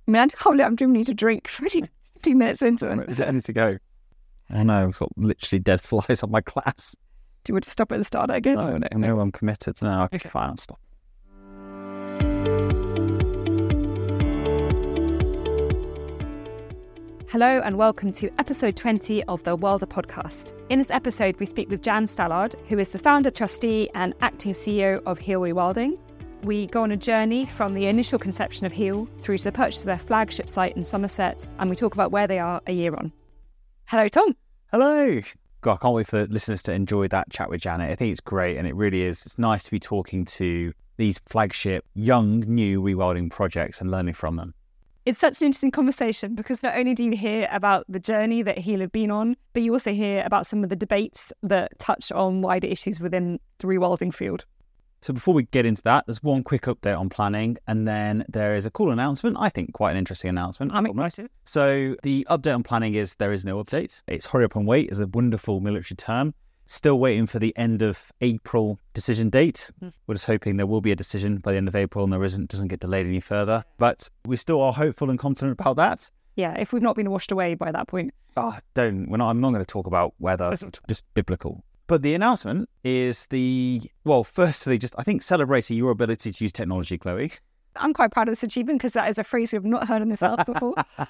I mean, I'm drinking need a drink 15 minutes into it. I need to go. Oh no, I've got literally dead flies on my glass. Do you want to stop at the start again? No, I'm committed. No, Okay. fine, I'll stop. Hello and welcome to episode 20 of the Wilder podcast. In this episode, we speak with Jan Stallard, who is the founder, trustee and acting CEO of Heal Rewilding. We go on a journey from the initial conception of Heal through to the purchase of their flagship site in Somerset, and we talk about where they are a year on. Hello, Tom. Hello. God, I can't wait for listeners to enjoy that chat with Janet. I think it's great, and it really is. It's nice to be talking to these flagship, young, new rewilding projects and learning from them. It's such an interesting conversation because not only do you hear about the journey that Heal have been on, but you also hear about some of the debates that touch on wider issues within the rewilding field. So before we get into that, there's one quick update on planning, and then there is a cool announcement. I think quite an interesting announcement. I'm excited. So the update on planning is there is no update. It's hurry up and wait is a wonderful military term. Still waiting for the end of April decision date. We're just hoping there will be a decision by the end of April and doesn't get delayed any further. But we still are hopeful and confident about that. Yeah, if we've not been washed away by that point. I'm not going to talk about weather, just biblical. But the announcement is firstly, I think celebrating your ability to use technology, Chloe. I'm quite proud of this achievement because that is a phrase we've not heard in this house before.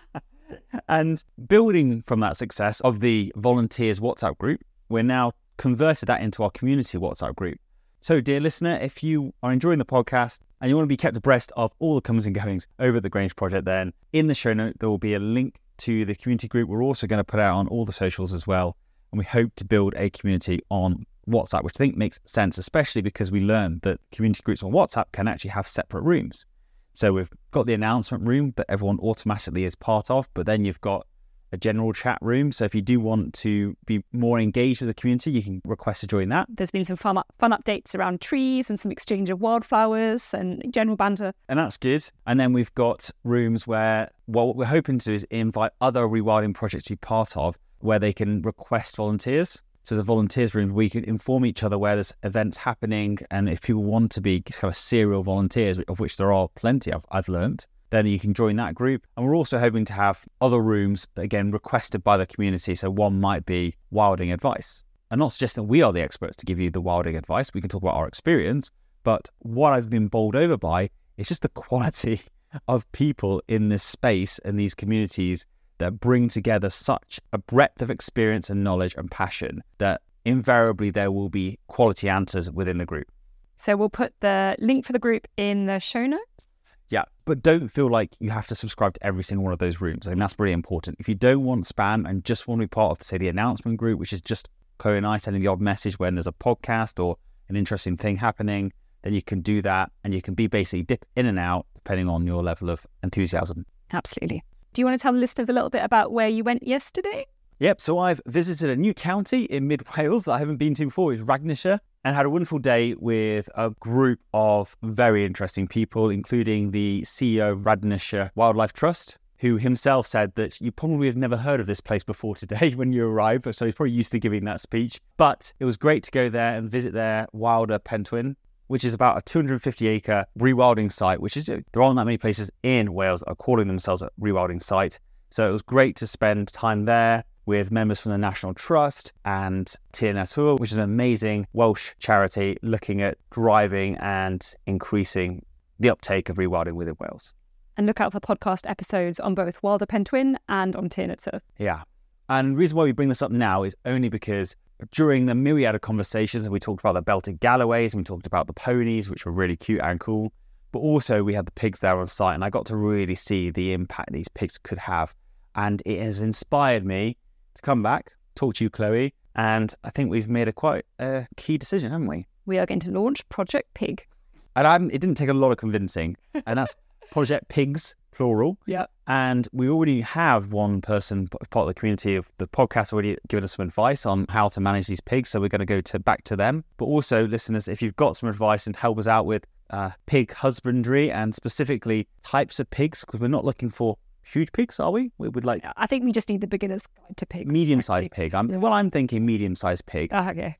And building from that success of the volunteers WhatsApp group, we're now converted that into our community WhatsApp group. So, dear listener, if you are enjoying the podcast and you want to be kept abreast of all the comings and goings over at the Grange Project, then in the show note, there will be a link to the community group. We're also going to put out on all the socials as well. And we hope to build a community on WhatsApp, which I think makes sense, especially because we learned that community groups on WhatsApp can actually have separate rooms. So we've got the announcement room that everyone automatically is part of, but then you've got a general chat room. So if you do want to be more engaged with the community, you can request to join that. There's been some fun updates around trees and some exchange of wildflowers and general banter. And that's good. And then we've got rooms where what we're hoping to do is invite other rewilding projects to be part of, where they can request volunteers. So the volunteers room, we can inform each other where there's events happening. And if people want to be kind of serial volunteers, of which there are plenty I've learned, then you can join that group. And we're also hoping to have other rooms, again, requested by the community. So one might be wilding advice. I'm not suggesting that we are the experts to give you the wilding advice. We can talk about our experience. But what I've been bowled over by is just the quality of people in this space and these communities that bring together such a breadth of experience and knowledge and passion that invariably there will be quality answers within the group. So we'll put the link for the group in the show notes. Yeah, but don't feel like you have to subscribe to every single one of those rooms. I think that's really important. If you don't want spam and just want to be part of, say, the announcement group, which is just Chloe and I sending the odd message when there's a podcast or an interesting thing happening, then you can do that and you can be basically dip in and out depending on your level of enthusiasm. Absolutely. Do you want to tell the listeners a little bit about where you went yesterday? Yep, so I've visited a new county in mid Wales that I haven't been to before. It's Radnorshire, and had a wonderful day with a group of very interesting people, including the CEO of Radnorshire Wildlife Trust, who himself said that you probably have never heard of this place before today when you arrive, so he's probably used to giving that speech. But it was great to go there and visit their Wilder Pentwyn, which is about a 250-acre rewilding site, which is, there aren't that many places in Wales that are calling themselves a rewilding site. So it was great to spend time there with members from the National Trust and Tir Natŵr, which is an amazing Welsh charity looking at driving and increasing the uptake of rewilding within Wales. And look out for podcast episodes on both Wilder Pentwyn and on Tir Natŵr. Yeah. And the reason why we bring this up now is only because during the myriad of conversations, we talked about the belted Galloways and we talked about the ponies, which were really cute and cool. But also we had the pigs there on site, and I got to really see the impact these pigs could have. And it has inspired me to come back, talk to you, Chloe, and I think we've made quite a key decision, haven't we? We are going to launch Project Pig. And it didn't take a lot of convincing, and that's Project Pigs, plural. Yeah. And we already have one person, part of the community of the podcast, already given us some advice on how to manage these pigs, so we're going to go back to them. But also, listeners, if you've got some advice and help us out with pig husbandry and specifically types of pigs, because we're not looking for huge pigs, are we? We would like... I think we just need the beginner's guide to pigs. Medium-sized pig. I'm thinking medium-sized pig. Okay.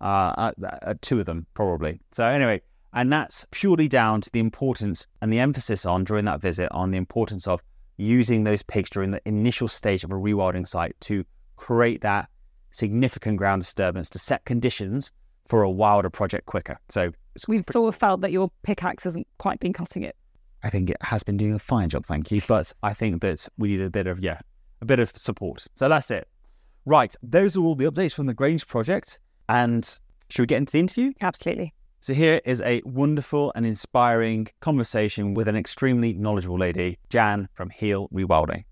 Two of them, probably. So anyway, and that's purely down to the importance and the emphasis on, during that visit, on the importance of using those pigs during the initial stage of a rewilding site to create that significant ground disturbance to set conditions for a wilder project quicker. So we've sort of felt that your pickaxe hasn't quite been cutting it. I think it has been doing a fine job, thank you. But I think that we need a bit of support. So that's it. Right, those are all the updates from the Grange project. And should we get into the interview? Absolutely. So here is a wonderful and inspiring conversation with an extremely knowledgeable lady, Jan from Heal Rewilding.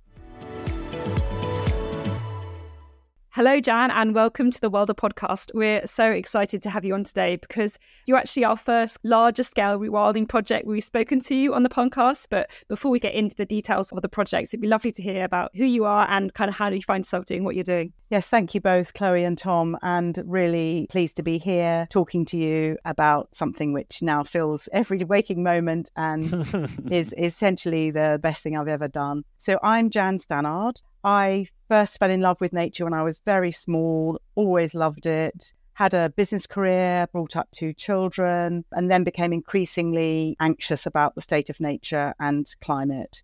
Hello, Jan, and welcome to the Welder podcast. We're so excited to have you on today because you're actually our first larger scale rewilding project we've spoken to you on the podcast. But before we get into the details of the project, it'd be lovely to hear about who you are and kind of how do you find yourself doing what you're doing. Yes, thank you both, Chloe and Tom, and really pleased to be here talking to you about something which now fills every waking moment and is essentially the best thing I've ever done. So I'm Jan Stannard. I first fell in love with nature when I was very small, always loved it, had a business career, brought up 2 children, and then became increasingly anxious about the state of nature and climate.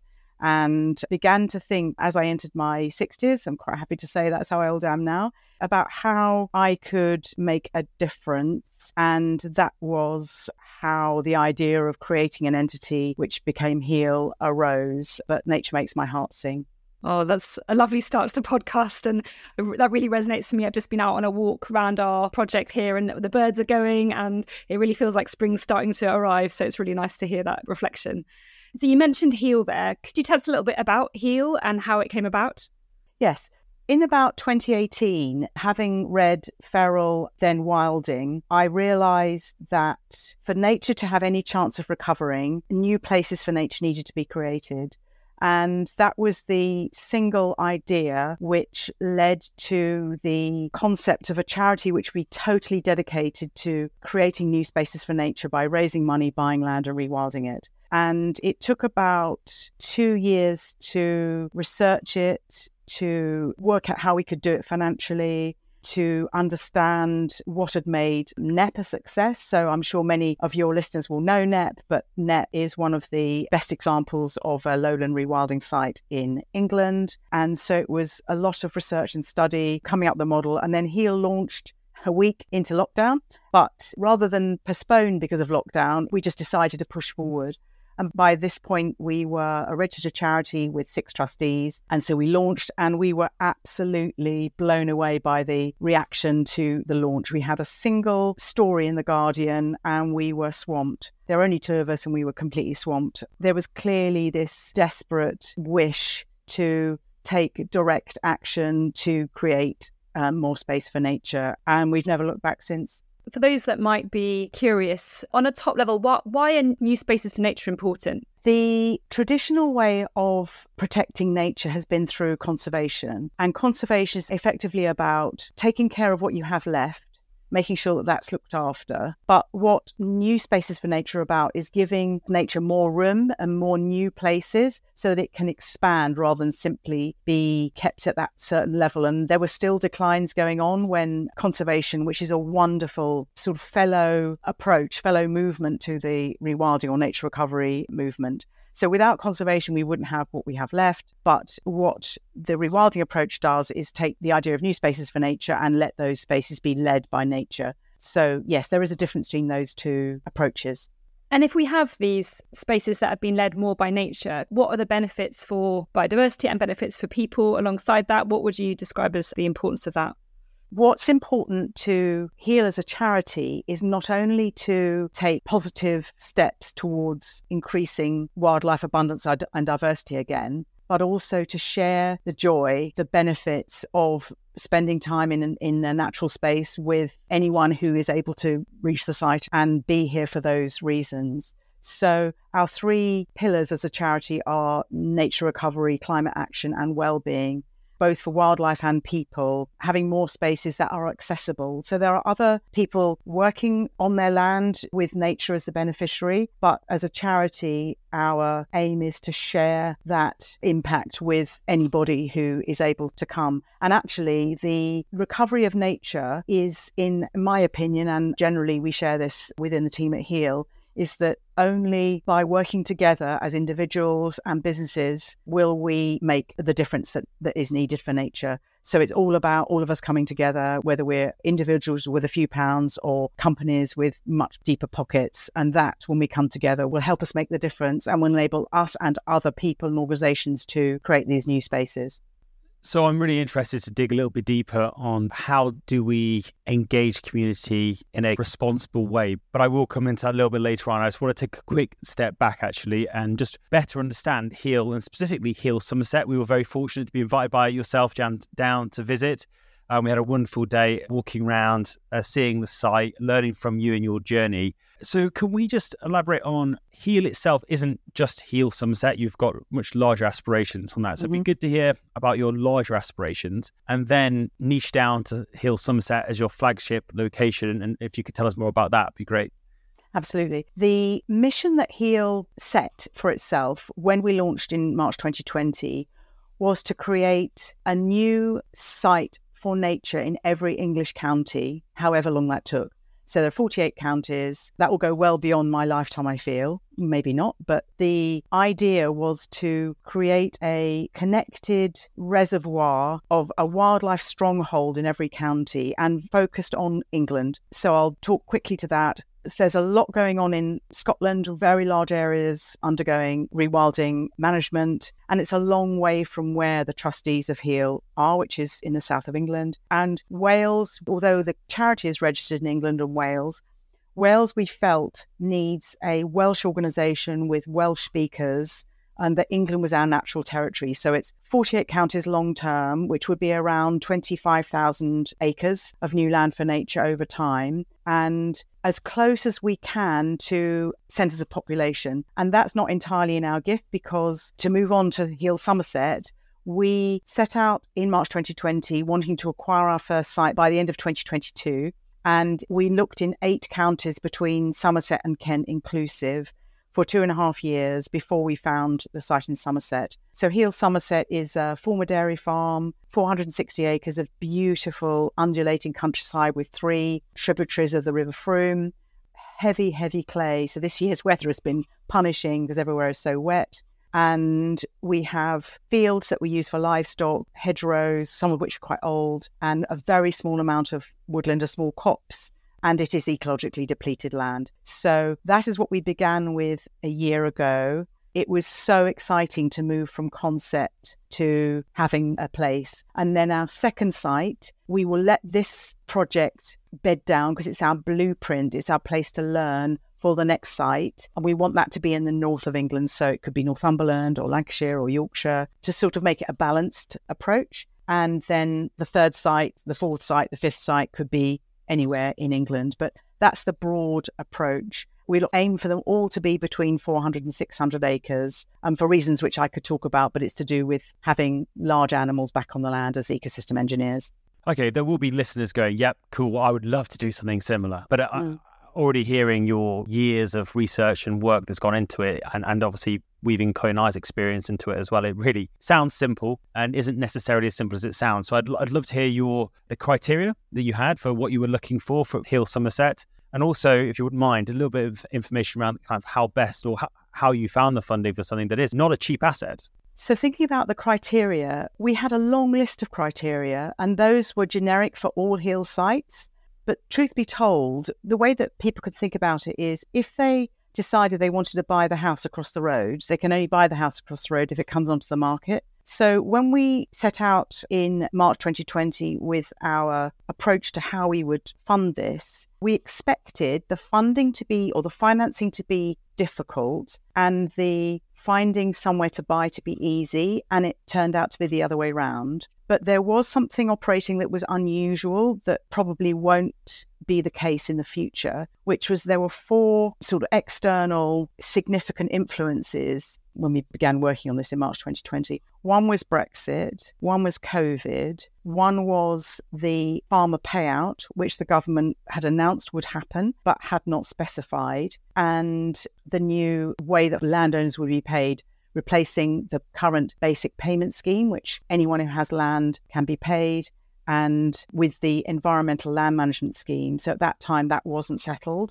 And began to think as I entered my 60s, I'm quite happy to say that's how old I am now, about how I could make a difference. And that was how the idea of creating an entity which became Heal arose. But nature makes my heart sing. Oh, that's a lovely start to the podcast, and that really resonates for me. I've just been out on a walk around our project here and the birds are going and it really feels like spring's starting to arrive, so it's really nice to hear that reflection. So you mentioned Heal there. Could you tell us a little bit about Heal and how it came about? Yes. In about 2018, having read Ferrell, then Wilding, I realised that for nature to have any chance of recovering, new places for nature needed to be created. And that was the single idea which led to the concept of a charity which we totally dedicated to creating new spaces for nature by raising money, buying land and rewilding it. And it took about 2 years to research it, to work out how we could do it financially, to understand what had made NEP a success. So I'm sure many of your listeners will know NEP, but NEP is one of the best examples of a lowland rewilding site in England. And so it was a lot of research and study coming up the model. And then Heal launched a week into lockdown. But rather than postpone because of lockdown, we just decided to push forward. And by this point, we were a registered charity with 6 trustees. And so we launched and we were absolutely blown away by the reaction to the launch. We had a single story in The Guardian and we were swamped. There were only 2 of us and we were completely swamped. There was clearly this desperate wish to take direct action to create more space for nature. And we've never looked back since. For those that might be curious, on a top level, why are new spaces for nature important? The traditional way of protecting nature has been through conservation. And conservation is effectively about taking care of what you have left, making sure that that's looked after. But what new spaces for nature are about is giving nature more room and more new places so that it can expand rather than simply be kept at that certain level. And there were still declines going on when conservation, which is a wonderful sort of fellow movement to the rewilding or nature recovery movement. So without conservation, we wouldn't have what we have left. But what the rewilding approach does is take the idea of new spaces for nature and let those spaces be led by nature. So yes, there is a difference between those 2 approaches. And if we have these spaces that have been led more by nature, what are the benefits for biodiversity and benefits for people alongside that? What would you describe as the importance of that? What's important to Heal as a charity is not only to take positive steps towards increasing wildlife abundance and diversity again, but also to share the joy, the benefits of spending time in a natural space with anyone who is able to reach the site and be here for those reasons. So our 3 pillars as a charity are nature recovery, climate action and well-being, both for wildlife and people, having more spaces that are accessible. So there are other people working on their land with nature as the beneficiary, but as a charity, our aim is to share that impact with anybody who is able to come. And actually, the recovery of nature is, in my opinion, and generally we share this within the team at Heal, is that only by working together as individuals and businesses will we make the difference that is needed for nature. So it's all about all of us coming together, whether we're individuals with a few pounds or companies with much deeper pockets. And that, when we come together, will help us make the difference and will enable us and other people and organisations to create these new spaces. So I'm really interested to dig a little bit deeper on how do we engage community in a responsible way. But I will come into that a little bit later on. I just want to take a quick step back, actually, and just better understand HEAL, and specifically HEAL Somerset. We were very fortunate to be invited by yourself, Jan, down to visit. We had a wonderful day walking around, seeing the site, learning from you and your journey. So can we just elaborate on HEAL itself isn't just HEAL Somerset. You've got much larger aspirations on that. So it'd be good to hear about your larger aspirations and then niche down to HEAL Somerset as your flagship location. And if you could tell us more about that, it'd be great. Absolutely. The mission that HEAL set for itself when we launched in March 2020 was to create a new site for nature in every English county, however long that took. So there are 48 counties. That will go well beyond my lifetime, I feel. Maybe not. But the idea was to create a connected reservoir of a wildlife stronghold in every county and focused on England. So I'll talk quickly to that. There's a lot going on in Scotland, very large areas undergoing rewilding management, and it's a long way from where the trustees of HEAL are, which is in the south of England. And Wales, although the charity is registered in England and Wales, we felt needs a Welsh organisation with Welsh speakers, and that England was our natural territory. So it's 48 counties long term, which would be around 25,000 acres of new land for nature over time, and as close as we can to centres of population. And that's not entirely in our gift, because to move on to HEAL Somerset, we set out in March 2020 wanting to acquire our first site by the end of 2022. And we looked in 8 counties between Somerset and Kent inclusive for 2.5 years before we found the site in Somerset. So HEAL Somerset is a former dairy farm, 460 acres of beautiful undulating countryside with 3 tributaries of the River Frome, heavy, heavy clay. So this year's weather has been punishing because everywhere is so wet. And we have fields that we use for livestock, hedgerows, some of which are quite old, and a very small amount of woodland, a small copse. And it is ecologically depleted land. So that is what we began with a year ago. It was so exciting to move from concept to having a place. And then our second site, we will let this project bed down because it's our blueprint, it's our place to learn for the next site. And we want that to be in the north of England. So it could be Northumberland or Lancashire or Yorkshire to sort of make it a balanced approach. And then the third site, the fourth site, the fifth site could be anywhere in England. But that's the broad approach. We'll aim for them all to be between 400 and 600 acres, for reasons which I could talk about, but it's to do with having large animals back on the land as ecosystem engineers. Okay, there will be listeners going, yep, cool, I would love to do something similar. But already hearing your years of research and work that's gone into it, and obviously weaving Cohen's experience into it as well, it really sounds simple and isn't necessarily as simple as it sounds. So I'd love to hear the criteria that you had for what you were looking for HEAL Somerset. And also, if you wouldn't mind, a little bit of information around kind of how best or how you found the funding for something that is not a cheap asset. So thinking about the criteria, we had a long list of criteria, and those were generic for all HEAL sites. But truth be told, the way that people could think about it is if they decided they wanted to buy the house across the road, they can only buy the house across the road if it comes onto the market. So when we set out in March 2020 with our approach to how we would fund this, we expected the funding to be, or the financing to be, difficult and the finding somewhere to buy to be easy, and it turned out to be the other way around. But there was something operating that was unusual that probably won't be the case in the future, which was there were 4 sort of external significant influences when we began working on this in March 2020. One was Brexit, one was COVID, one was the farmer payout, which the government had announced would happen, but had not specified, and the new way that landowners would be paid, replacing the current basic payment scheme, which anyone who has land can be paid, and with the environmental land management scheme. So at that time, that wasn't settled.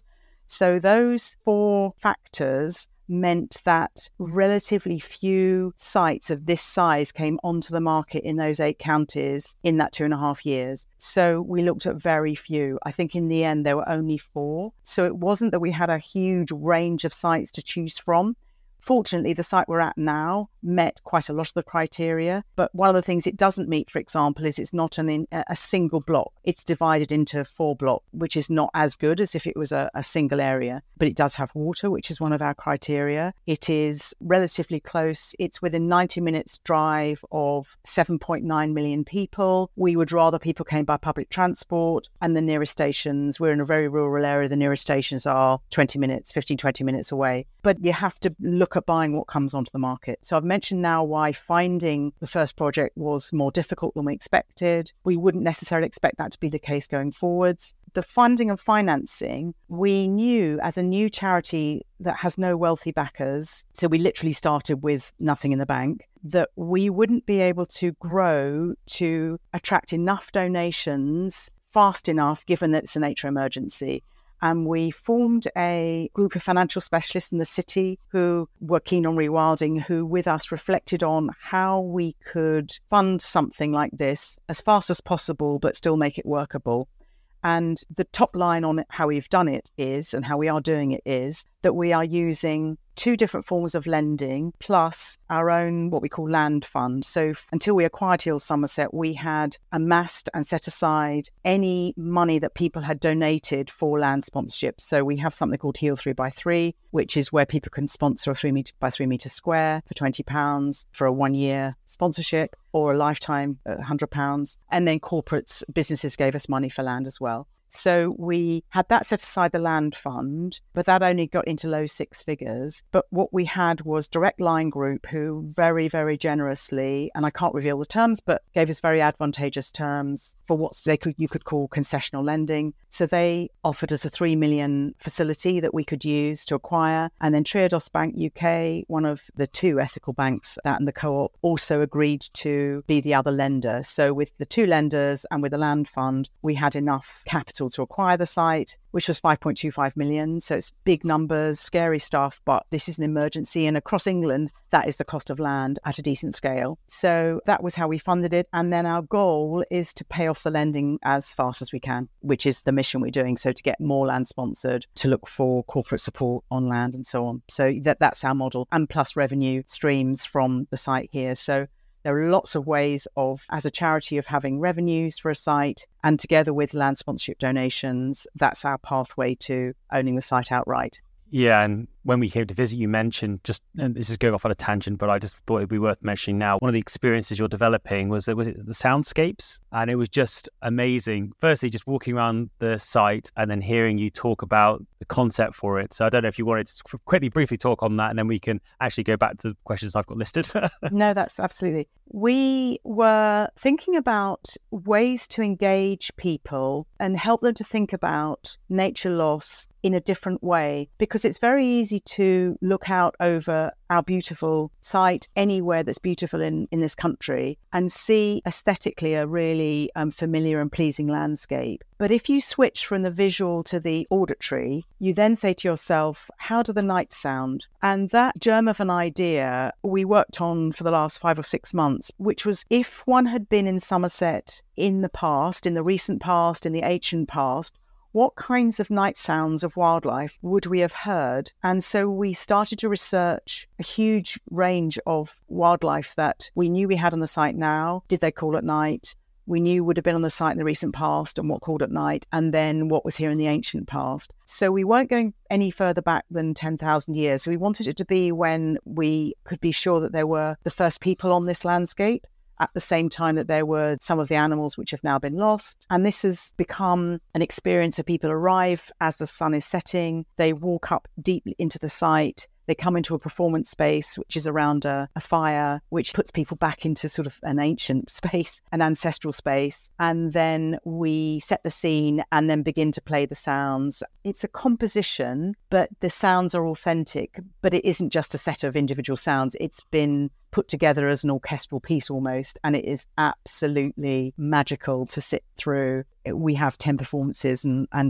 So those 4 factors meant that relatively few sites of this size came onto the market in those 8 counties in that 2.5 years. So we looked at very few. I think in the end, there were only 4. So it wasn't that we had a huge range of sites to choose from. Fortunately, the site we're at now met quite a lot of the criteria. But one of the things it doesn't meet, for example, is it's not a single block. It's divided into 4 blocks, which is not as good as if it was a single area. But it does have water, which is one of our criteria. It is relatively close. It's within 90 minutes drive of 7.9 million people. We would rather people came by public transport, and the nearest stations, we're in a very rural area, the nearest stations are 20 minutes away. But you have to look at buying what comes onto the market. So I've mentioned now why finding the first project was more difficult than we expected. We wouldn't necessarily expect that to be the case going forwards. The funding and financing, we knew as a new charity that has no wealthy backers, so we literally started with nothing in the bank, that we wouldn't be able to grow to attract enough donations fast enough, given that it's a nature emergency. And we formed a group of financial specialists in the city who were keen on rewilding, who with us reflected on how we could fund something like this as fast as possible, but still make it workable. And the top line on how we've done it is, and how we are doing it is, that we are using 2 different forms of lending plus our own what we call land fund. So until we acquired Heal Somerset, we had amassed and set aside any money that people had donated for land sponsorship. So we have something called Heal 3x3, which is where people can sponsor a 3 by 3 metre square for £20 for a 1-year sponsorship, or a lifetime at £100. And then corporates, businesses gave us money for land as well. So we had that set aside, the land fund, but that only got into low 6 figures. But what we had was Direct Line Group, who very, very generously, and I can't reveal the terms, but gave us very advantageous terms for what you could call concessional lending. So they offered us a 3 million facility that we could use to acquire. And then Triodos Bank UK, one of the 2 ethical banks, that and the Co-op, also agreed to be the other lender. So with the 2 lenders and with the land fund, we had enough capital to acquire the site, which was 5.25 million. So it's big numbers, scary stuff, but this is an emergency. And across England, that is the cost of land at a decent scale. So that was how we funded it. And then our goal is to pay off the lending as fast as we can, which is the mission we're doing. So to get more land sponsored, to look for corporate support on land and so on. So that's our model. And plus revenue streams from the site here. So there are lots of ways of, as a charity, of having revenues for a site, and together with land sponsorship donations, that's our pathway to owning the site outright. Yeah, and when we came to visit, you mentioned, and this is going off on a tangent, but I just thought it'd be worth mentioning now, one of the experiences you're developing was it the soundscapes, and it was just amazing. Firstly, just walking around the site and then hearing you talk about the concept for it. So I don't know if you wanted to briefly talk on that, and then we can actually go back to the questions I've got listed. No, that's absolutely. We were thinking about ways to engage people and help them to think about nature loss in a different way, because it's very easy to look out over our beautiful site anywhere that's beautiful in this country and see aesthetically a really familiar and pleasing landscape. But if you switch from the visual to the auditory, you then say to yourself, how do the nights sound? And that germ of an idea we worked on for the last 5 or 6 months, which was, if one had been in Somerset in the past, in the recent past, in the ancient past, what kinds of night sounds of wildlife would we have heard? And so we started to research a huge range of wildlife that we knew we had on the site now. Did they call at night? We knew would have been on the site in the recent past and what called at night, and then what was here in the ancient past. So we weren't going any further back than 10,000 years. So we wanted it to be when we could be sure that there were the first people on this landscape, at the same time that there were some of the animals which have now been lost. And this has become an experience of people arrive as the sun is setting. They walk up deep into the site. They come into a performance space, which is around a fire, which puts people back into sort of an ancient space, an ancestral space. And then we set the scene and then begin to play the sounds. It's a composition, but the sounds are authentic. But it isn't just a set of individual sounds. It's been put together as an orchestral piece almost. And it is absolutely magical to sit through. We have 10 performances and test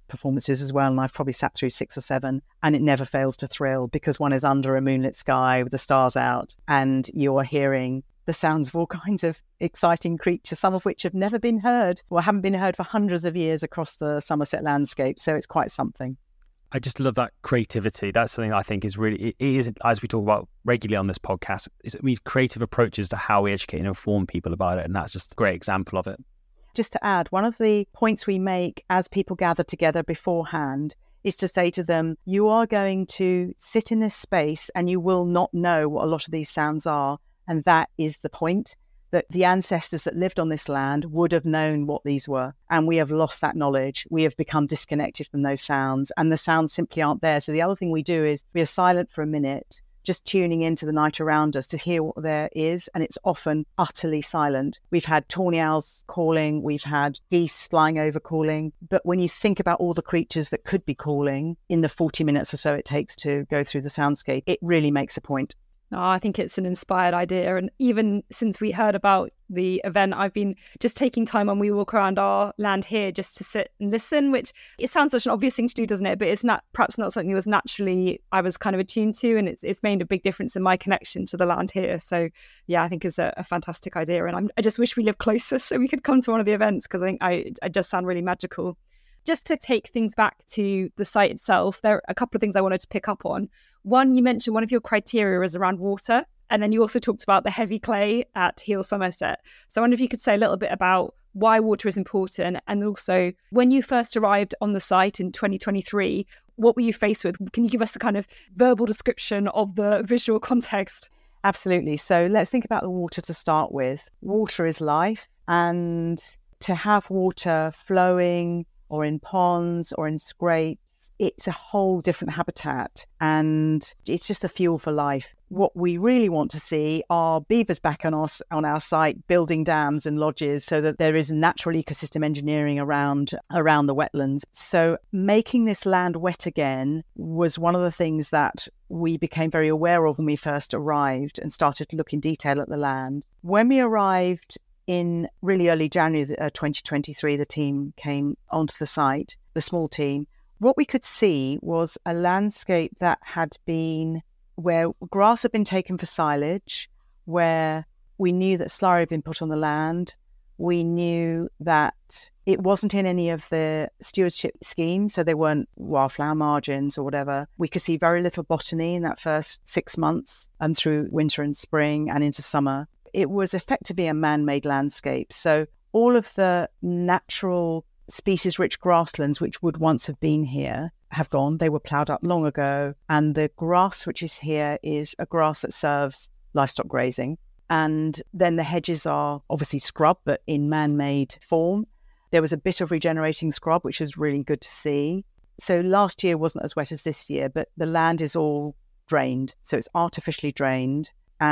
performances as well, and I've probably sat through 6 or 7, and it never fails to thrill because one is under a moonlit sky with the stars out and you're hearing the sounds of all kinds of exciting creatures, some of which have never been heard or haven't been heard for hundreds of years across the Somerset landscape. So it's quite something. I just love that creativity. That's something I think is really, it is, as we talk about regularly on this podcast, is these creative approaches to how we educate and inform people about it. And that's just a great example of it. Just to add, one of the points we make as people gather together beforehand is to say to them, you are going to sit in this space and you will not know what a lot of these sounds are. And that is the point, that the ancestors that lived on this land would have known what these were. And we have lost that knowledge. We have become disconnected from those sounds, and the sounds simply aren't there. So the other thing we do is we are silent for a minute, just tuning into the night around us to hear what there is. And it's often utterly silent. We've had tawny owls calling, we've had geese flying over calling. But when you think about all the creatures that could be calling in the 40 minutes or so it takes to go through the soundscape, it really makes a point. Oh, I think it's an inspired idea. And even since we heard about the event, I've been just taking time when we walk around our land here just to sit and listen, which it sounds such an obvious thing to do, doesn't it? But it's perhaps not something that was naturally I was kind of attuned to. And it's made a big difference in my connection to the land here. So yeah, I think it's a fantastic idea. And I just wish we lived closer so we could come to one of the events, because I think I just sound really magical. Just to take things back to the site itself, there are a couple of things I wanted to pick up on. One, you mentioned one of your criteria is around water, and then you also talked about the heavy clay at Heal Somerset. So I wonder if you could say a little bit about why water is important, and also when you first arrived on the site in 2023, what were you faced with? Can you give us a kind of verbal description of the visual context? Absolutely. So let's think about the water to start with. Water is life, and to have water flowing or in ponds or in scrapes, it's a whole different habitat, and it's just the fuel for life. What we really want to see are beavers back on our site, building dams and lodges so that there is natural ecosystem engineering around the wetlands. So making this land wet again was one of the things that we became very aware of when we first arrived and started to look in detail at the land. When we arrived in really early January 2023, the team came onto the site, the small team. What we could see was a landscape that had been where grass had been taken for silage, where we knew that slurry had been put on the land. We knew that it wasn't in any of the stewardship schemes, so they weren't wildflower margins or whatever. We could see very little botany in that first 6 months and through winter and spring and into summer. It was effectively a man-made landscape. So all of the natural species-rich grasslands which would once have been here have gone. They were ploughed up long ago. And the grass which is here is a grass that serves livestock grazing. And then the hedges are obviously scrub, but in man-made form. There was a bit of regenerating scrub, which was really good to see. So last year wasn't as wet as this year, but the land is all drained. So it's artificially drained.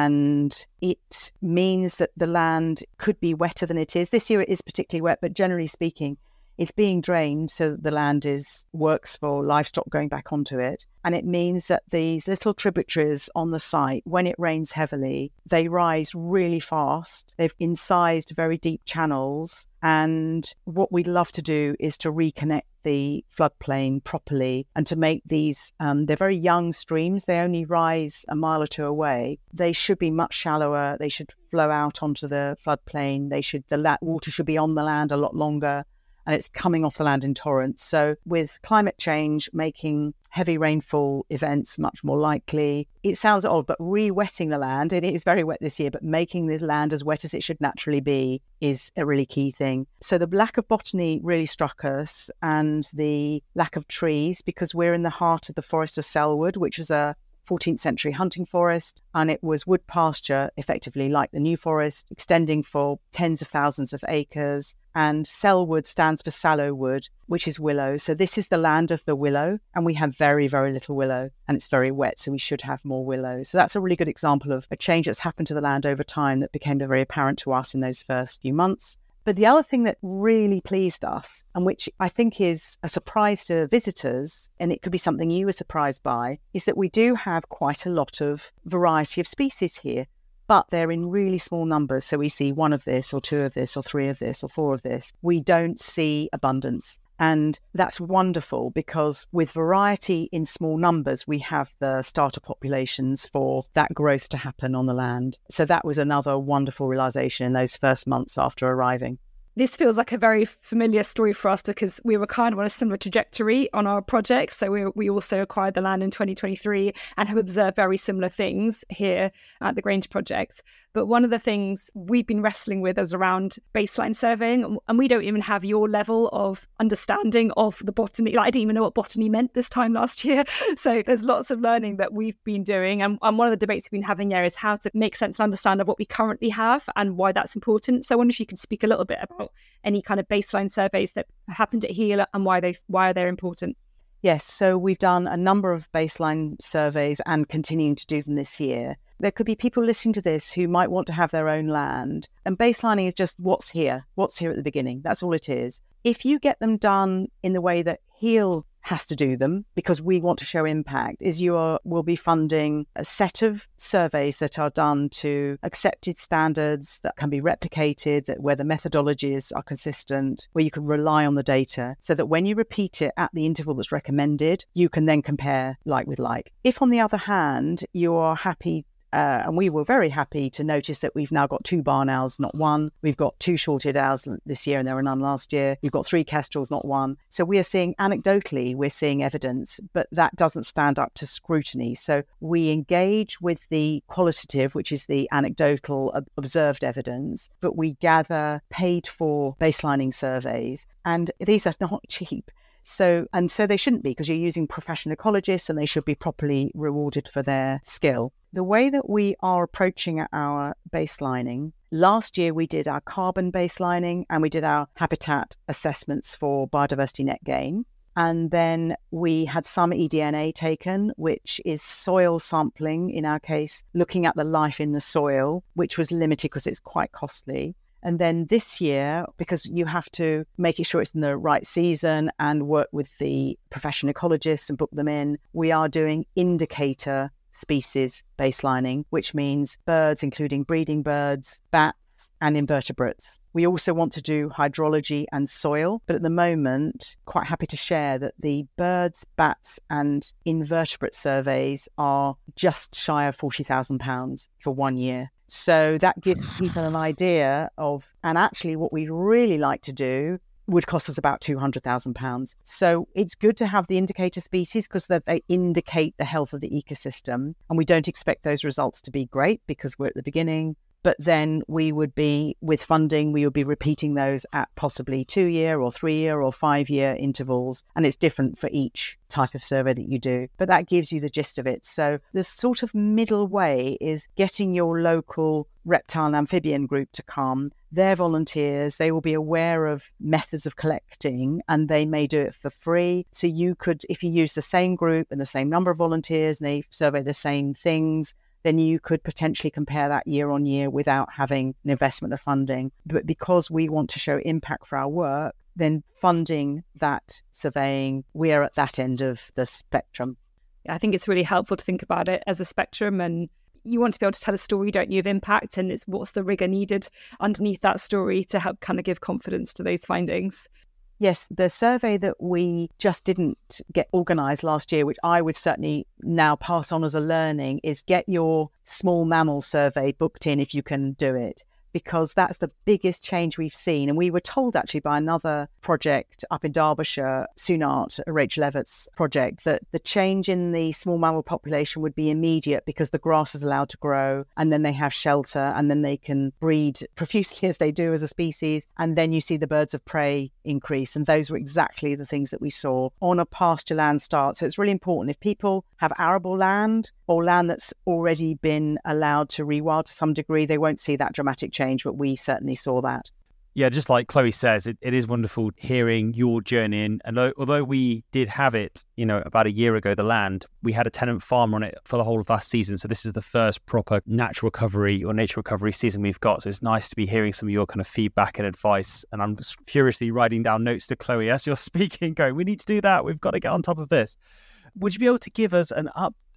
And it means that the land could be wetter than it is. This year it is particularly wet, but generally speaking, it's being drained so that the land works for livestock going back onto it. And it means that these little tributaries on the site, when it rains heavily, they rise really fast. They've incised very deep channels. And what we'd love to do is to reconnect the floodplain properly and to make these, they're very young streams. They only rise a mile or two away. They should be much shallower. They should flow out onto the floodplain. The water should be on the land a lot longer. And it's coming off the land in torrents. So with climate change making heavy rainfall events much more likely, it sounds odd, but re-wetting the land, and it is very wet this year, but making this land as wet as it should naturally be is a really key thing. So the lack of botany really struck us, and the lack of trees, because we're in the heart of the Forest of Selwood, which was a 14th century hunting forest, and it was wood pasture, effectively like the New Forest, extending for tens of thousands of acres. And Selwood stands for sallow wood, which is willow. So this is the land of the willow, and we have very, very little willow, and it's very wet, so we should have more willow. So that's a really good example of a change that's happened to the land over time that became very apparent to us in those first few months. But the other thing that really pleased us, and which I think is a surprise to visitors, and it could be something you were surprised by, is that we do have quite a lot of variety of species here, but they're in really small numbers. So we see one of this or two of this or three of this or four of this. We don't see abundance. And that's wonderful because with variety in small numbers, we have the starter populations for that growth to happen on the land. So that was another wonderful realization in those first months after arriving. This feels like a very familiar story for us because we were kind of on a similar trajectory on our project. So we also acquired the land in 2023 and have observed very similar things here at the Grange project. But one of the things we've been wrestling with is around baseline surveying. And we don't even have your level of understanding of the botany. Like, I didn't even know what botany meant this time last year. So there's lots of learning that we've been doing. And one of the debates we've been having here is how to make sense and understand of what we currently have and why that's important. So I wonder if you could speak a little bit about any kind of baseline surveys that happened at HEAL and why are they important. Yes, so we've done a number of baseline surveys and continuing to do them this year. There could be people listening to this who might want to have their own land. And baselining is just what's here at the beginning. That's all it is. If you get them done in the way that HEAL has to do them, because we want to show impact, is will be funding a set of surveys that are done to accepted standards that can be replicated, where the methodologies are consistent, where you can rely on the data, so that when you repeat it at the interval that's recommended, you can then compare like with like. If, on the other hand, you are happy and we were very happy to notice that we've now got 2 barn owls, not 1. We've got 2 short-eared owls this year and there were none last year. We've got 3 kestrels, not 1. So we are seeing, anecdotally, we're seeing evidence, but that doesn't stand up to scrutiny. So we engage with the qualitative, which is the anecdotal observed evidence, but we gather paid-for baselining surveys. And these are not cheap. So they shouldn't be, because you're using professional ecologists and they should be properly rewarded for their skill. The way that we are approaching our baselining, last year we did our carbon baselining and we did our habitat assessments for biodiversity net gain. And then we had some eDNA taken, which is soil sampling, in our case, looking at the life in the soil, which was limited because it's quite costly. And then this year, because you have to make sure it's in the right season and work with the professional ecologists and book them in, we are doing indicator species baselining, which means birds, including breeding birds, bats, and invertebrates. We also want to do hydrology and soil, but at the moment, quite happy to share that the birds, bats, and invertebrate surveys are just shy of £40,000 for 1 year. So that gives people an idea of, and actually what we'd really like to do would cost us about £200,000. So it's good to have the indicator species because they indicate the health of the ecosystem. And we don't expect those results to be great because we're at the beginning. But then we would be, with funding, we would be repeating those at possibly 2-year or 3-year or 5-year intervals. And it's different for each type of survey that you do. But that gives you the gist of it. So the sort of middle way is getting your local reptile and amphibian group to come. They're volunteers. They will be aware of methods of collecting and they may do it for free. So you could, if you use the same group and the same number of volunteers and they survey the same things, then you could potentially compare that year on year without having an investment of funding. But because we want to show impact for our work, then funding that surveying, we are at that end of the spectrum. I think it's really helpful to think about it as a spectrum, and you want to be able to tell a story, don't you, of impact, and it's what's the rigor needed underneath that story to help kind of give confidence to those findings. Yes, the survey that we just didn't get organised last year, which I would certainly now pass on as a learning, is get your small mammal survey booked in if you can do it, because that's the biggest change we've seen. And we were told actually by another project up in Derbyshire, Sunart, Rachel Everett's project, that the change in the small mammal population would be immediate because the grass is allowed to grow and then they have shelter and then they can breed profusely as they do as a species. And then you see the birds of prey increase. And those were exactly the things that we saw on a pasture land start. So it's really important if people have arable land or land that's already been allowed to rewild to some degree, they won't see that dramatic change, but we certainly saw that. Yeah, just like Chloe says, it is wonderful hearing your journey. And although we did have it, about a year ago, the land, we had a tenant farmer on it for the whole of last season. So this is the first proper natural recovery or nature recovery season we've got. So it's nice to be hearing some of your kind of feedback and advice. And I'm just furiously writing down notes to Chloe as you're speaking, going, we need to do that. We've got to get on top of this. Would you be able to give us an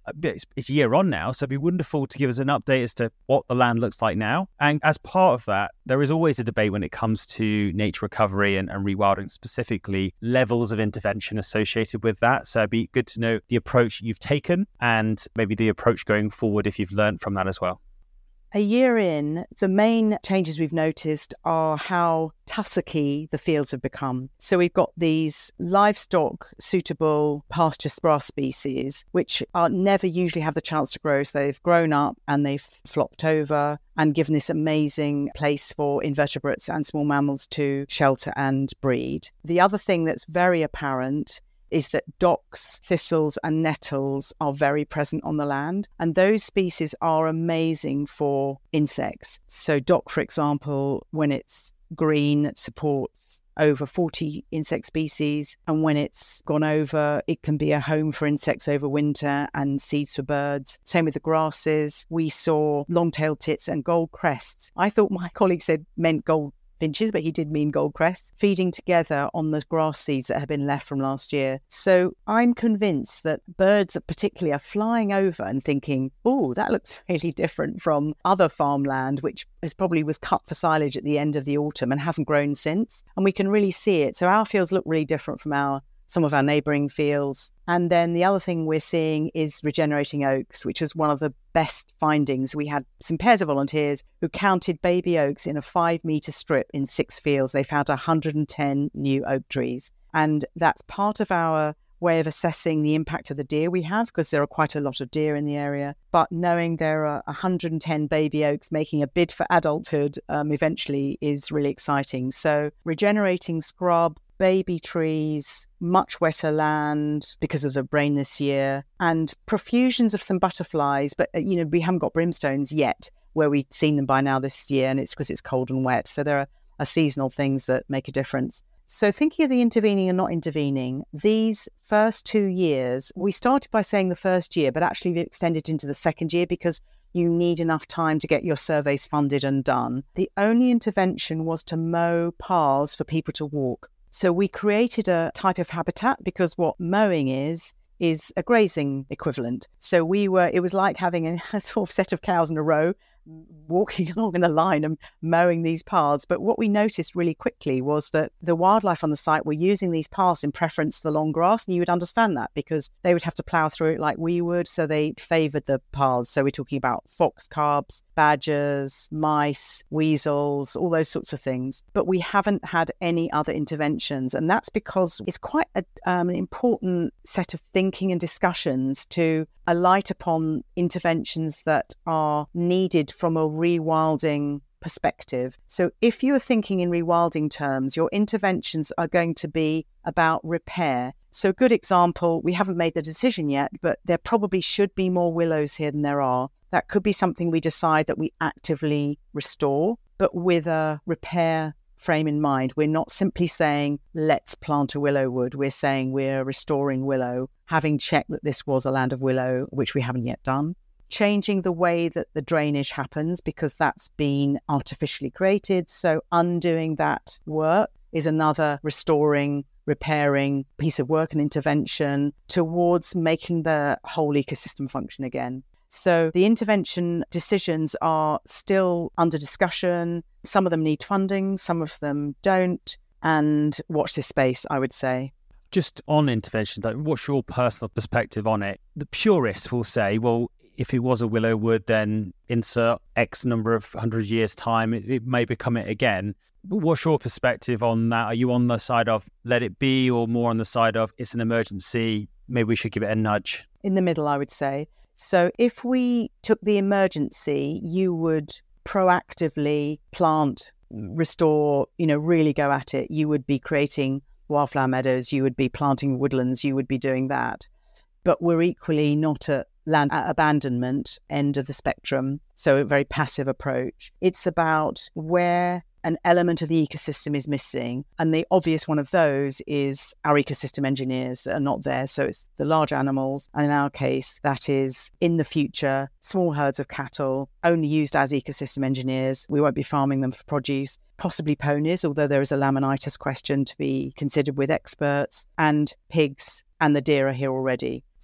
it's a year on now, so it'd be wonderful to give us an update as to what the land looks like now. And as part of that, there is always a debate when it comes to nature recovery and rewilding, specifically levels of intervention associated with that. So it'd be good to know the approach you've taken and maybe the approach going forward if you've learned from that as well. A year in, the main changes we've noticed are how tussocky the fields have become. So we've got these livestock suitable pasture grass species, which are never usually have the chance to grow. So they've grown up and they've flopped over and given this amazing place for invertebrates and small mammals to shelter and breed. The other thing that's very apparent is that docks, thistles and nettles are very present on the land. And those species are amazing for insects. So dock, for example, when it's green, it supports over 40 insect species. And when it's gone over, it can be a home for insects over winter and seeds for birds. Same with the grasses. We saw long-tailed tits and gold crests. I thought my colleague said meant gold finches, but he did mean gold crests, feeding together on the grass seeds that had been left from last year. So I'm convinced that birds particularly are flying over and thinking, oh, that looks really different from other farmland, which probably was cut for silage at the end of the autumn and hasn't grown since. And we can really see it. So our fields look really different from some of our neighbouring fields. And then the other thing we're seeing is regenerating oaks, which was one of the best findings. We had some pairs of volunteers who counted baby oaks in a 5-metre strip in 6 fields. They found 110 new oak trees. And that's part of our way of assessing the impact of the deer we have, because there are quite a lot of deer in the area. But knowing there are 110 baby oaks making a bid for adulthood eventually is really exciting. So regenerating scrub, baby trees, much wetter land because of the rain this year, and profusions of some butterflies. But, we haven't got brimstones yet where we've seen them by now this year, and it's because it's cold and wet. So there are seasonal things that make a difference. So thinking of the intervening and not intervening, these first 2 years, we started by saying the first year, but actually we extended into the second year because you need enough time to get your surveys funded and done. The only intervention was to mow paths for people to walk. So we created a type of habitat because what mowing is a grazing equivalent. So it was like having a sort of set of cows in a row, walking along in a line and mowing these paths. But what we noticed really quickly was that the wildlife on the site were using these paths in preference to the long grass. And you would understand that because they would have to plough through it like we would. So they favoured the paths. So we're talking about fox cubs, badgers, mice, weasels, all those sorts of things. But we haven't had any other interventions. And that's because it's quite an important set of thinking and discussions to alight upon interventions that are needed from a rewilding perspective. So if you're thinking in rewilding terms, your interventions are going to be about repair. So a good example, we haven't made the decision yet, but there probably should be more willows here than there are. That could be something we decide that we actively restore, but with a repair frame in mind. We're not simply saying, let's plant a willow wood. We're saying we're restoring willow, having checked that this was a land of willow, which we haven't yet done. Changing the way that the drainage happens because that's been artificially created. So undoing that work is another restoring, repairing piece of work and intervention towards making the whole ecosystem function again. So the intervention decisions are still under discussion. Some of them need funding, some of them don't. And watch this space, I would say. Just on intervention, what's your personal perspective on it? The purists will say, well, if it was a willow wood, then insert X number of 100 years' time, it may become it again. But what's your perspective on that? Are you on the side of let it be or more on the side of it's an emergency, maybe we should give it a nudge? In the middle, I would say. So if we took the emergency, you would proactively plant, restore, really go at it. You would be creating wildflower meadows, you would be planting woodlands, you would be doing that. But we're equally not at land abandonment end of the spectrum, so a very passive approach. It's about where an element of the ecosystem is missing. And the obvious one of those is our ecosystem engineers that are not there. So it's the large animals. And in our case, that is in the future, small herds of cattle only used as ecosystem engineers. We won't be farming them for produce. Possibly ponies, although there is a laminitis question to be considered with experts, and pigs, and the deer are here already.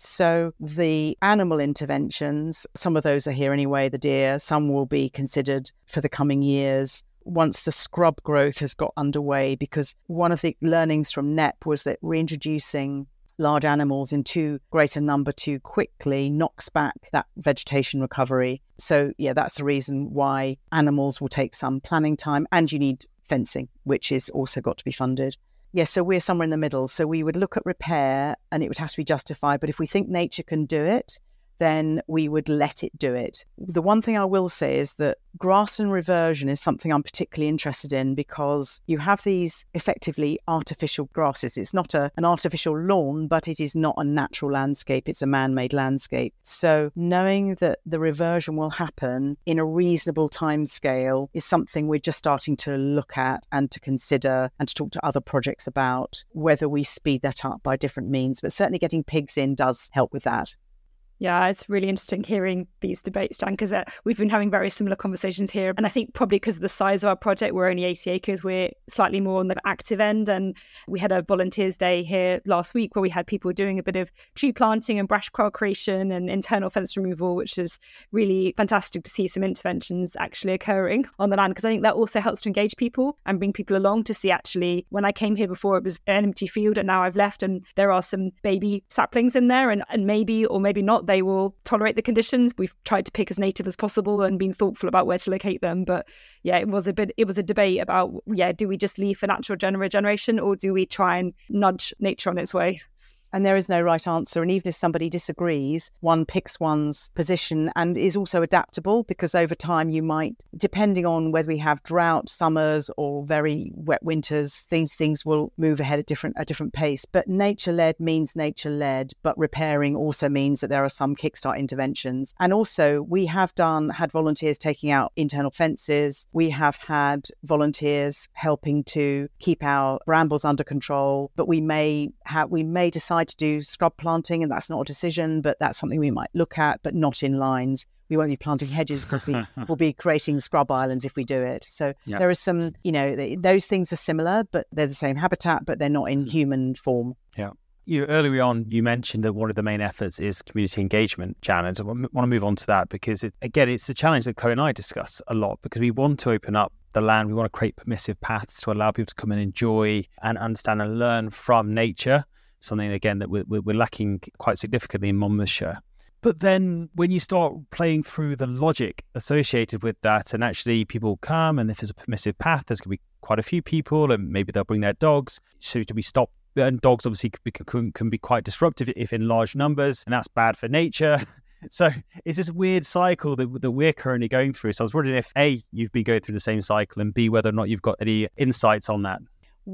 So the animal interventions, some of those are here anyway, the deer, some will be considered for the coming years once the scrub growth has got underway, because one of the learnings from NEP was that reintroducing large animals in too great a number too quickly knocks back that vegetation recovery. So yeah, that's the reason why animals will take some planning time, and you need fencing, which is also got to be funded. Yes, so we're somewhere in the middle. So we would look at repair and it would have to be justified. But if we think nature can do it, then we would let it do it. The one thing I will say is that grassland reversion is something I'm particularly interested in, because you have these effectively artificial grasses. It's not an artificial lawn, but it is not a natural landscape. It's a man-made landscape. So knowing that the reversion will happen in a reasonable time scale is something we're just starting to look at and to consider and to talk to other projects about whether we speed that up by different means. But certainly getting pigs in does help with that. Yeah, it's really interesting hearing these debates, Jan, because we've been having very similar conversations here. And I think probably because of the size of our project, we're only 80 acres, we're slightly more on the active end. And we had a volunteers day here last week where we had people doing a bit of tree planting and brush crowd creation and internal fence removal, which is really fantastic to see some interventions actually occurring on the land, because I think that also helps to engage people and bring people along to see actually, when I came here before, it was an empty field and now I've left and there are some baby saplings in there and maybe or maybe not, they will tolerate the conditions. We've tried to pick as native as possible and been thoughtful about where to locate them. But yeah, it was a debate about, do we just leave for natural regeneration or do we try and nudge nature on its way? And there is no right answer. And even if somebody disagrees, one picks one's position and is also adaptable, because over time you might, depending on whether we have drought summers or very wet winters, things will move ahead at a different pace. But nature-led means nature-led, but repairing also means that there are some kickstart interventions. And also we have had volunteers taking out internal fences. We have had volunteers helping to keep our brambles under control, but we may decide to do scrub planting, and that's not a decision, but that's something we might look at, but not in lines. We won't be planting hedges because we'll be creating scrub islands if we do it. So There is some, those things are similar, but they're the same habitat, but they're not in human form. Yeah. Earlier on, you mentioned that one of the main efforts is community engagement, Jan, and I want to move on to that because, it's a challenge that Chloe and I discuss a lot, because we want to open up the land. We want to create permissive paths to allow people to come and enjoy and understand and learn from nature, something, again, that we're lacking quite significantly in Monmouthshire. But then when you start playing through the logic associated with that, and actually people come, and if there's a permissive path, there's going to be quite a few people, and maybe they'll bring their dogs. So do we stop? And dogs obviously can be quite disruptive if in large numbers, and that's bad for nature. So it's this weird cycle that we're currently going through. So I was wondering if A, you've been going through the same cycle, and B, whether or not you've got any insights on that.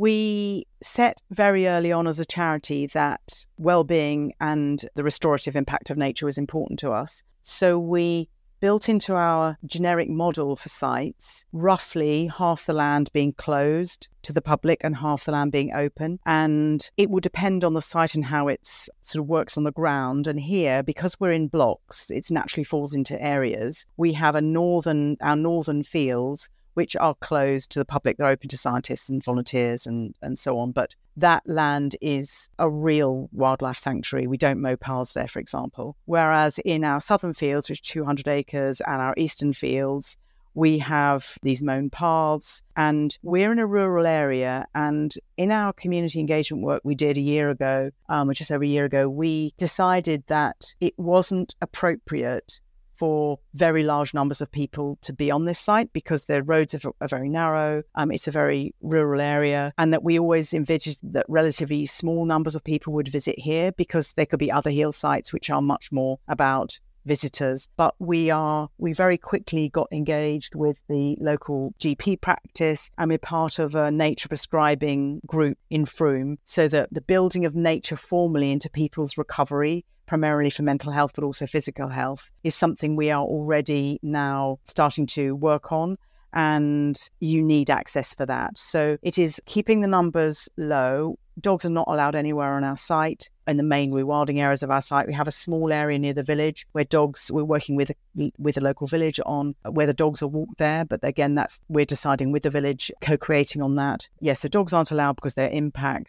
We set very early on as a charity that well-being and the restorative impact of nature was important to us. So we built into our generic model for sites roughly half the land being closed to the public and half the land being open. And it will depend on the site and how it sort of works on the ground. And here, because we're in blocks, it naturally falls into areas. We have our northern fields, which are closed to the public. They're open to scientists and volunteers and so on. But that land is a real wildlife sanctuary. We don't mow paths there, for example. Whereas in our southern fields, which are 200 acres, and our eastern fields, we have these mown paths. And we're in a rural area. And in our community engagement work we did a year ago, just over a year ago, we decided that it wasn't appropriate for very large numbers of people to be on this site because their roads are very narrow. It's a very rural area, and that we always envisaged that relatively small numbers of people would visit here because there could be other heal sites which are much more about visitors. But we very quickly got engaged with the local GP practice, and we're part of a nature prescribing group in Frome, so that the building of nature formally into people's recovery, primarily for mental health, but also physical health, is something we are already now starting to work on. And you need access for that. So it is keeping the numbers low. Dogs are not allowed anywhere on our site. In the main rewilding areas of our site, we have a small area near the village where we're working with a local village on where the dogs will walk there. But again, we're deciding with the village, co-creating on that. Yes, so dogs aren't allowed because their impact.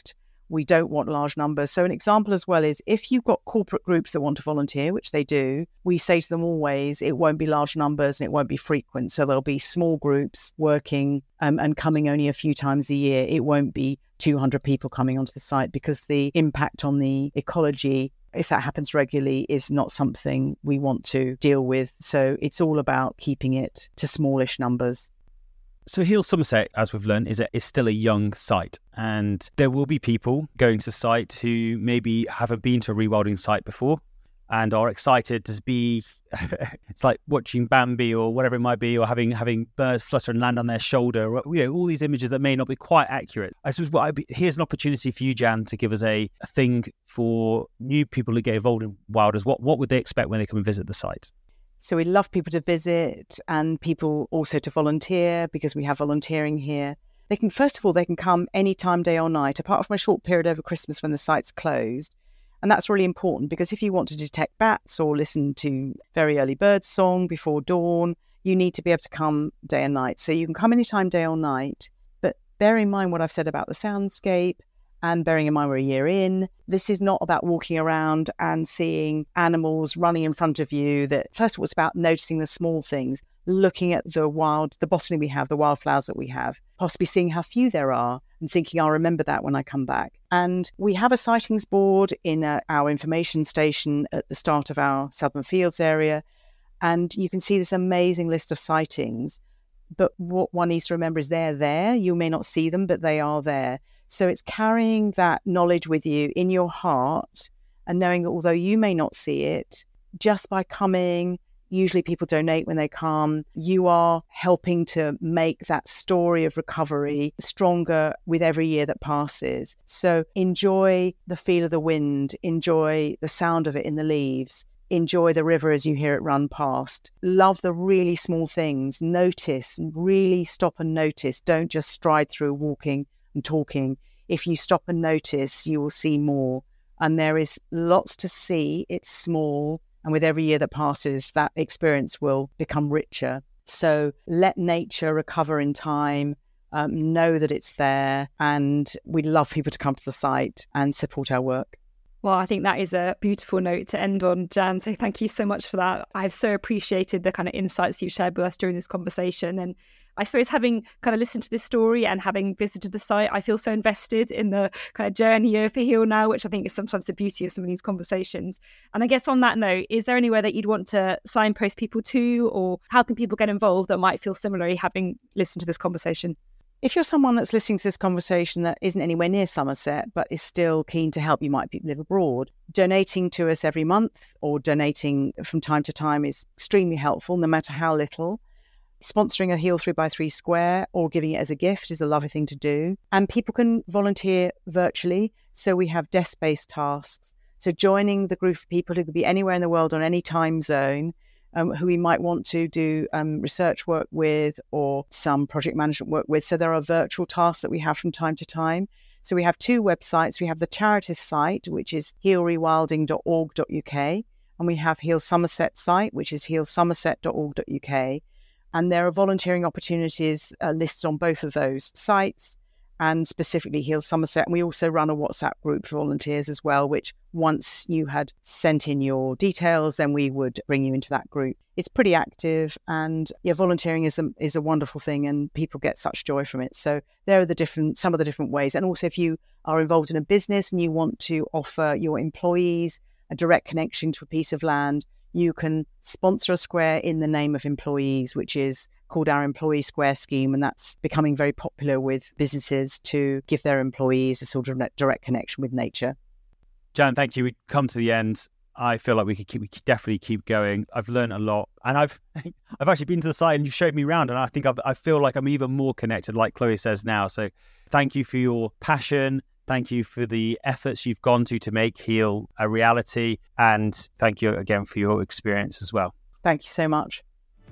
we don't want large numbers. So an example as well is if you've got corporate groups that want to volunteer, which they do, we say to them always, it won't be large numbers and it won't be frequent. So there'll be small groups working and coming only a few times a year. It won't be 200 people coming onto the site because the impact on the ecology, if that happens regularly, is not something we want to deal with. So it's all about keeping it to smallish numbers. So Heal Somerset, as we've learned, is still a young site, and there will be people going to the site who maybe haven't been to a rewilding site before and are excited to be, it's like watching Bambi or whatever it might be, or having birds flutter and land on their shoulder, or, all these images that may not be quite accurate. I suppose here's an opportunity for you, Jan, to give us a thing for new people who get involved in wilders. What would they expect when they come and visit the site? So we love people to visit and people also to volunteer because we have volunteering here. They can come anytime, day or night, apart from a short period over Christmas when the site's closed. And that's really important because if you want to detect bats or listen to very early bird song before dawn, you need to be able to come day and night. So you can come anytime, day or night. But bear in mind what I've said about the soundscape, and bearing in mind we're a year in, this is not about walking around and seeing animals running in front of you. That first of all, it's about noticing the small things, looking at the botany we have, the wildflowers that we have, possibly seeing how few there are and thinking, I'll remember that when I come back. And we have a sightings board in our information station at the start of our Southern Fields area. And you can see this amazing list of sightings. But what one needs to remember is they're there. You may not see them, but they are there. So it's carrying that knowledge with you in your heart and knowing that although you may not see it, just by coming, usually people donate when they come, you are helping to make that story of recovery stronger with every year that passes. So enjoy the feel of the wind, enjoy the sound of it in the leaves, enjoy the river as you hear it run past. Love the really small things. Notice, really stop and notice. Don't just stride through walking and talking. If you stop and notice, you will see more. And there is lots to see. It's small. And with every year that passes, that experience will become richer. So let nature recover in time. Know that it's there. And we'd love people to come to the site and support our work. Well, I think that is a beautiful note to end on, Jan. So thank you so much for that. I've so appreciated the kind of insights you shared with us during this conversation. And I suppose having kind of listened to this story and having visited the site, I feel so invested in the kind of journey of Heal now, which I think is sometimes the beauty of some of these conversations. And I guess on that note, is there anywhere that you'd want to signpost people to, or how can people get involved that might feel similarly having listened to this conversation? If you're someone that's listening to this conversation that isn't anywhere near Somerset, but is still keen to help, you might live abroad, donating to us every month or donating from time to time is extremely helpful, no matter how little. Sponsoring a Heal 3x3 Square or giving it as a gift is a lovely thing to do. And people can volunteer virtually. So we have desk-based tasks. So joining the group of people who could be anywhere in the world on any time zone, who we might want to do research work with or some project management work with. So there are virtual tasks that we have from time to time. So we have two websites. We have the charities site, which is healrewilding.org.uk, and we have Heal Somerset site, which is healsomerset.org.uk. And there are volunteering opportunities listed on both of those sites, and specifically Heal Somerset. And we also run a WhatsApp group for volunteers as well, which once you had sent in your details, then we would bring you into that group. It's pretty active, and volunteering is a wonderful thing, and people get such joy from it. So there are some of the different ways. And also if you are involved in a business and you want to offer your employees a direct connection to a piece of land, you can sponsor a square in the name of employees, which is called our Employee Square Scheme. And that's becoming very popular with businesses to give their employees a sort of direct connection with nature. Jan, thank you. We've come to the end. I feel like we could definitely keep going. I've learned a lot. And I've actually been to the site and you showed me around. And I think I feel like I'm even more connected, like Chloe says now. So thank you for your passion. Thank you for the efforts you've gone to make Heal a reality. And thank you again for your experience as well. Thank you so much.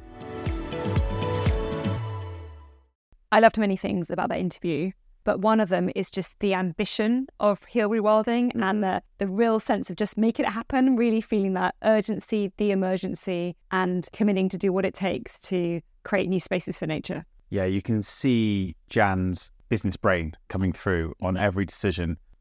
I loved many things about that interview, but one of them is just the ambition of Heal Rewilding and the real sense of just making it happen, really feeling that urgency, the emergency, and committing to do what it takes to create new spaces for nature. Yeah, you can see Jan's business brain coming through on every decision.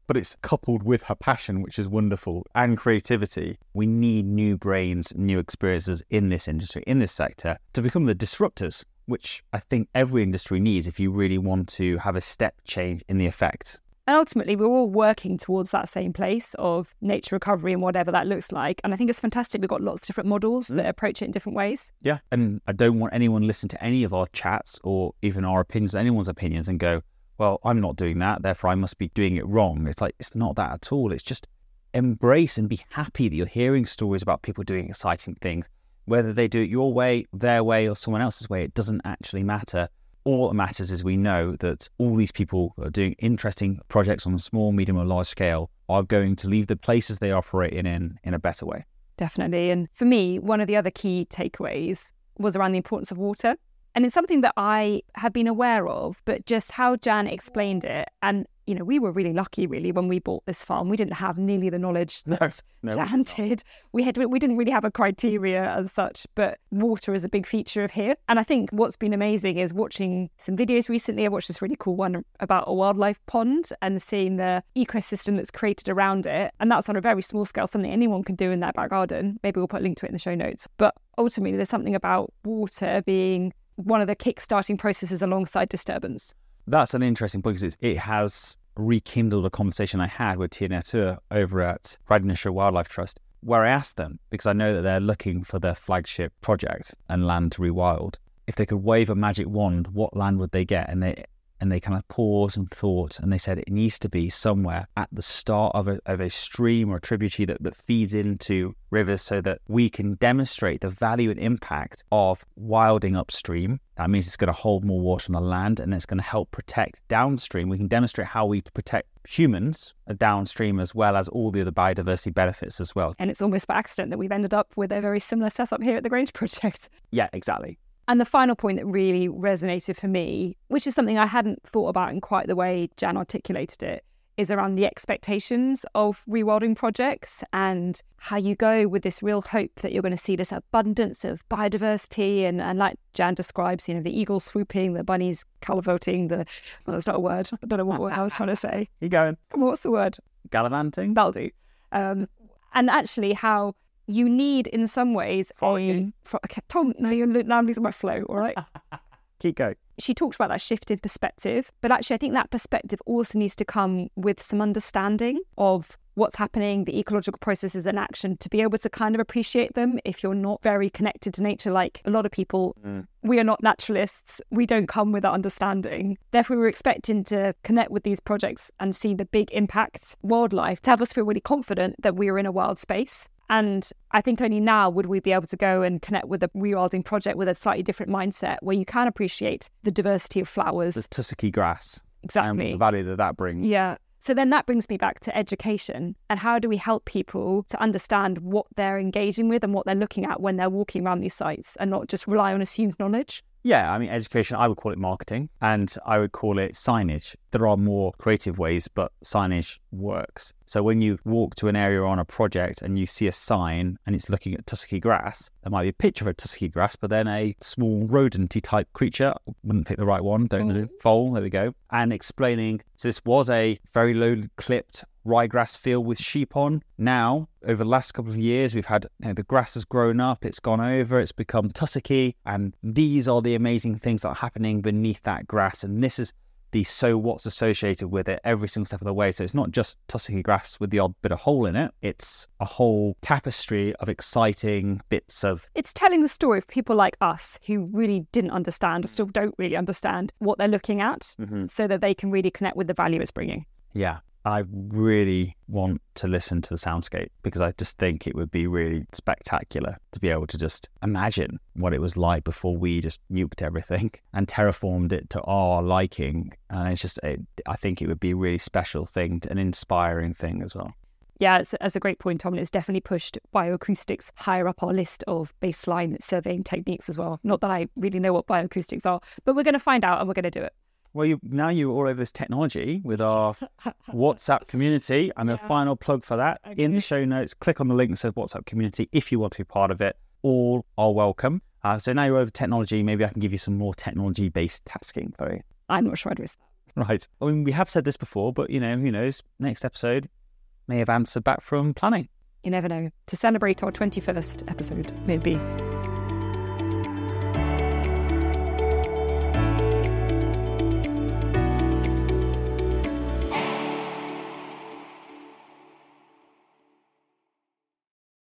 but it's coupled with her passion, which is wonderful, and creativity. We need new brains, new experiences in this industry, in this sector, to become the disruptors, which I think every industry needs if you really want to have a step change in the effect. And ultimately, we're all working towards that same place of nature recovery and whatever that looks like. And I think it's fantastic. We've got lots of different models that approach it in different ways. Yeah. And I don't want anyone listen to any of our chats or even our opinions, anyone's opinions, and go, well, I'm not doing that, therefore I must be doing it wrong. It's like, it's not that at all. It's just embrace and be happy that you're hearing stories about people doing exciting things. Whether they do it your way, their way, or someone else's way, it doesn't actually matter. All that matters is we know that all these people who are doing interesting projects on a small, medium, or large scale are going to leave the places they operate in a better way. Definitely. And for me, one of the other key takeaways was around the importance of water. And it's something that I have been aware of, but just how Jan explained it. And, you know, we were really lucky, really, when we bought this farm. We didn't have nearly the knowledge that Jan did. We didn't really have a criteria as such, but water is a big feature of here. And I think what's been amazing is watching some videos recently. I watched this really cool one about a wildlife pond and seeing the ecosystem that's created around it. And that's on a very small scale, something anyone can do in their back garden. Maybe we'll put a link to it in the show notes. But ultimately, there's something about water being one of the kick-starting processes alongside disturbance. That's an interesting point because it has rekindled a conversation I had with Tia Natur over at Radnorshire Wildlife Trust, where I asked them, because I know that they're looking for their flagship project and land to rewild, if they could wave a magic wand, what land would they get? And they kind of paused and thought, and they said it needs to be somewhere at the start of a stream or a tributary that feeds into rivers so that we can demonstrate the value and impact of wilding upstream. That means it's going to hold more water on the land and it's going to help protect downstream. We can demonstrate how we protect humans downstream as well as all the other biodiversity benefits as well. And it's almost by accident that we've ended up with a very similar setup here at the Grange Project. Yeah, exactly. And the final point that really resonated for me, which is something I hadn't thought about in quite the way Jan articulated it, is around the expectations of rewilding projects and how you go with this real hope that you're going to see this abundance of biodiversity and like Jan describes, you know, the eagles swooping, the bunnies calivoting, well, that's not a word. I don't know what I was trying to say. Keep going. Come on, what's the word? Gallivanting? That'll do. And actually how you need, in some ways, okay, Tom, now I'm losing my flow, all right? Keep going. She talked about that shift in perspective, but actually I think that perspective also needs to come with some understanding of what's happening, the ecological processes in action, to be able to kind of appreciate them if you're not very connected to nature like a lot of people. We are not naturalists. We don't come with that understanding. Therefore, we're expecting to connect with these projects and see the big impact wildlife to have us feel really confident that we are in a wild space. And I think only now would we be able to go and connect with a rewilding project with a slightly different mindset where you can appreciate the diversity of flowers. There's tussocky grass. Exactly. And the value that brings. Yeah. So then that brings me back to education and how do we help people to understand what they're engaging with and what they're looking at when they're walking around these sites and not just rely on assumed knowledge? Yeah, I mean, education, I would call it marketing and I would call it signage. There are more creative ways, but signage works. So when you walk to an area on a project and you see a sign and it's looking at tussocky grass, there might be a picture of a tussocky grass, but then a small rodent-y type creature, wouldn't pick the right one, don't know, foal, there we go, and explaining, so this was a very low clipped ryegrass field with sheep on. Now, over the last couple of years, we've had, the grass has grown up, it's gone over, it's become tussocky, and these are the amazing things that are happening beneath that grass, and this is the so what's associated with it every single step of the way. So it's not just tussocky grass with the odd bit of hole in it, it's a whole tapestry of exciting bits of... It's telling the story of people like us who really didn't understand or still don't really understand what they're looking at so that they can really connect with the value it's bringing. Yeah. I really want to listen to the soundscape because I just think it would be really spectacular to be able to just imagine what it was like before we just nuked everything and terraformed it to our liking. And it's just, I think it would be a really special thing, an inspiring thing as well. Yeah, it's a great point, Tom. And it's definitely pushed bioacoustics higher up our list of baseline surveying techniques as well. Not that I really know what bioacoustics are, but we're going to find out and we're going to do it. Well, now you're all over this technology with our WhatsApp community. And a final plug for that. Okay. In the show notes, click on the link that says WhatsApp community if you want to be part of it. All are welcome. So now you're over technology, maybe I can give you some more technology-based tasking, Chloe. I'm not sure I'd risk Right. I mean, we have said this before, but, who knows? Next episode may have answered back from planning. You never know. To celebrate our 21st episode, maybe.